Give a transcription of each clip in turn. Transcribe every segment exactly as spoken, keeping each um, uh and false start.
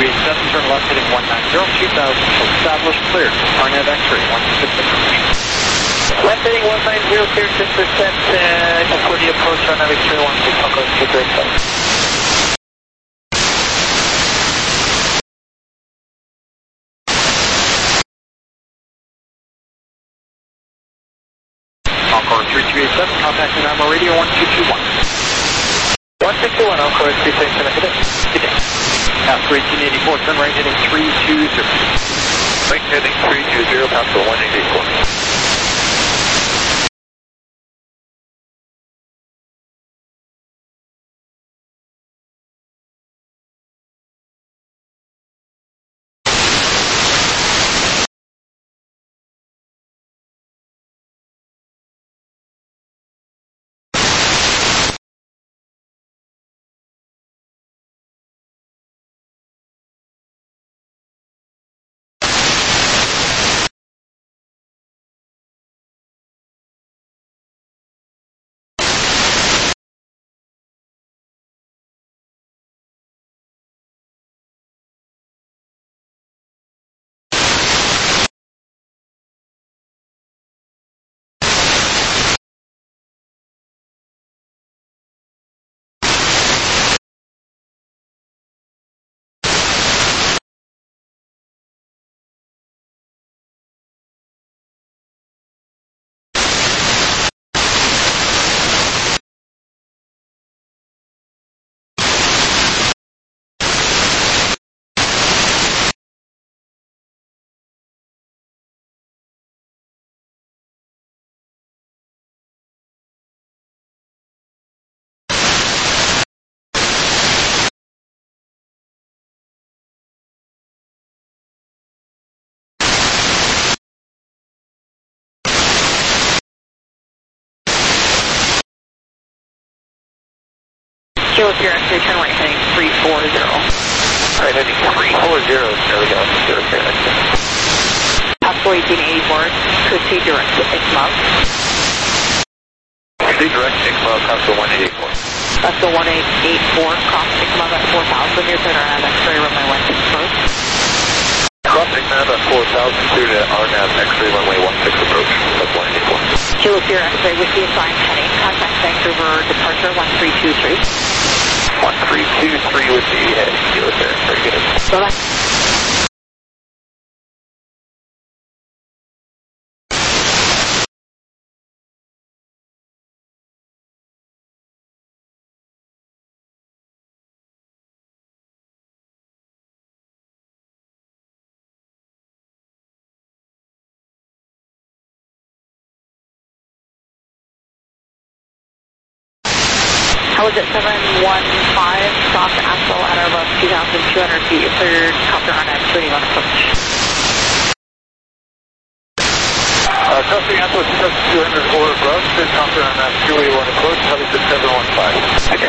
three eight seven, turn left heading one nine zero, two thousand, established, clear. R N A V X-ray, one six approach. Left heading one nine zero, clear six percent, uh, for the approach, R N A V X-ray, one six, I'll go to two three seven. Encore three two eight seven, contacting A M O radio one two two one. one two two one, Encore three two eight seven, good day. Good day. Pascal eighteen eighty-four, turn right heading three two zero. Right heading three two zero, Pascal one eight eight four. Kilo Sierra X-ray, turn right heading three four zero. Right heading three four zero, there we go, Kilo Sierra X-ray. Pascal eighteen eighty-four, proceed direct to I C M O V. Proceed direct to I C M O V, Pascal one eight eight four. Pascal one eight eight four, cross I C M O V at four thousand, your turn R N A V X-ray, runway one six approach. Cross I C M O V at four thousand, clear to R N A V X-ray, runway one six approach, that's one eight eight four. Kilo Sierra X-ray with the assigned heading, contact Vancouver departure one three two three. one three two three with the heading, Kilo Sierra, very good. Bye-bye. How was it, seven one five, stop Axel at or above two thousand two hundred feet, cleared copter R N A V two eighty-one approach. Uh, copy Axel two thousand two hundred or above, cleared copter R N A V two eighty-one approach, Helicopter seven one five. Okay.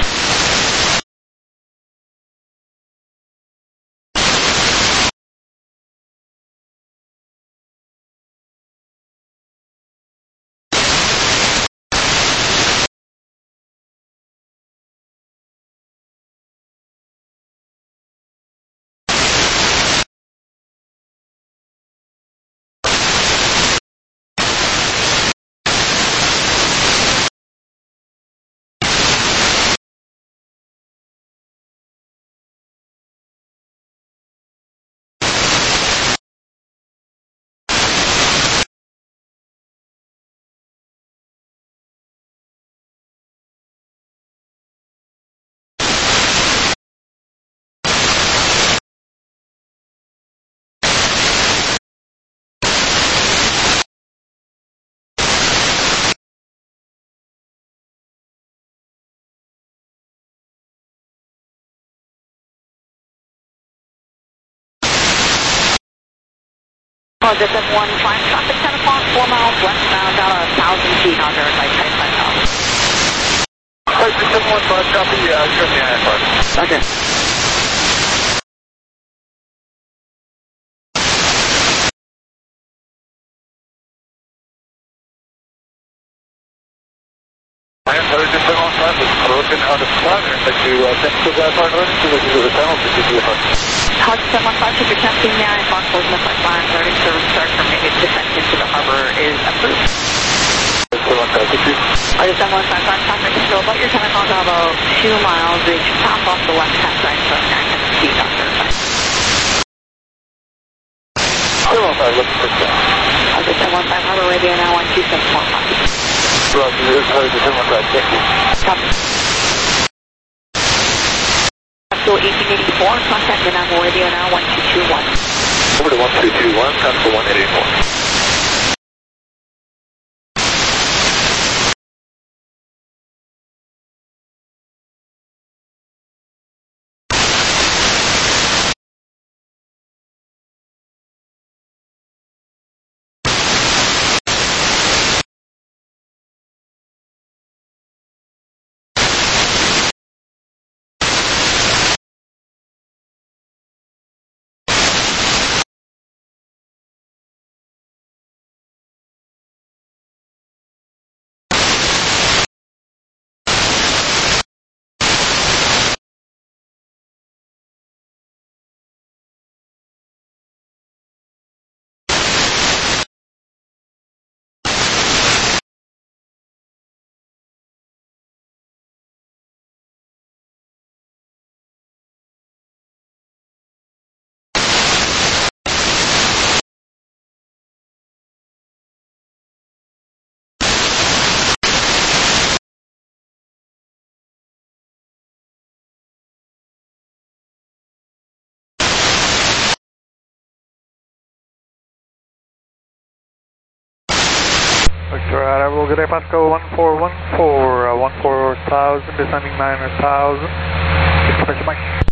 Oh, this is one five, traffic ten o'clock, four miles westbound, down a thousand feet on there, like type five miles. Alright, seven one five, copy, uh, turn the I F R. Okay. I am seven one five, is broken out of squadron. to uh, technical gas partner, so this is the tunnel to G G F R. Hudson seven one five, check your testing now, and Fox closing the flight line, learning service start from maybe descent into the harbor is approved. seven one five, thank you. Hudson seven one five, five, traffic control, about your ten o'clock, about two miles, reach top off the left-hand side, so nine hundred feet on certified. seven one five, looking for stop. Hudson seven one five, harbor radio now, one two seven four five. Roger, this is Hudson seven one five, thank you. Copy. Capsule eighteen eighty-four, contact Dynamo radio now, one two two one. Over to one two two one, contact one eight eight four. Victor Arrival, good day, Pasco one four one four, uh, one four thousand, descending nine thousand, expect Mike.